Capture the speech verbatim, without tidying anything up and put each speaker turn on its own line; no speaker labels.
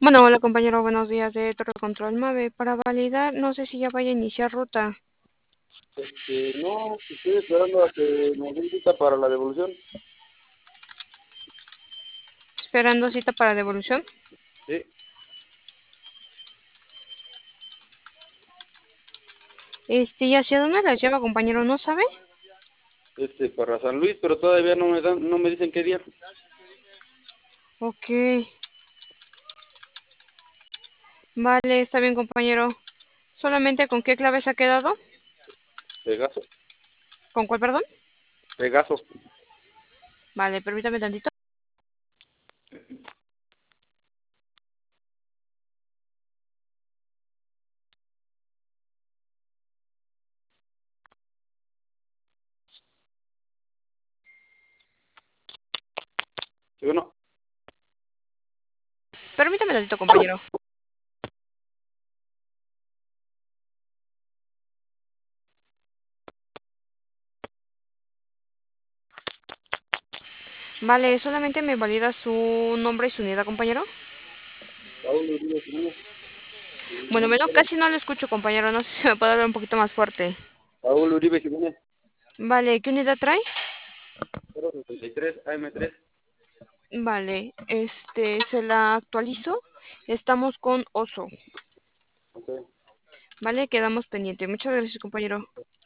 Bueno, hola compañero, buenos días de Torre Control Mave. Para validar, no sé si ya vaya a iniciar ruta.
Este, no, estoy esperando a que me den cita para la devolución.
Esperando cita para devolución.
Sí,
Este, ¿y hacia dónde la lleva, compañero? ¿No sabe?
este, para San Luis, pero todavía no me dan, no me dicen qué día.
Ok. Vale, está bien, compañero. ¿Solamente con qué clave se ha quedado?
Pegaso,
¿Con cuál, perdón?
Pegaso.
Vale, permítame tantito.
¿Sí o no?
Permítame tantito, compañero. Vale, solamente me valida su nombre y su unidad, compañero.
Raúl Uribe Jiménez.
Bueno, menos casi no lo escucho, compañero. No sé si me puede hablar un poquito más fuerte.
Raúl Uribe Jiménez,
Vale, ¿qué unidad trae?
cero sesenta y tres A M tres.
Vale, este, se la actualizo. Estamos con Oso.
Ok.
Vale, quedamos pendiente. Muchas gracias, compañero.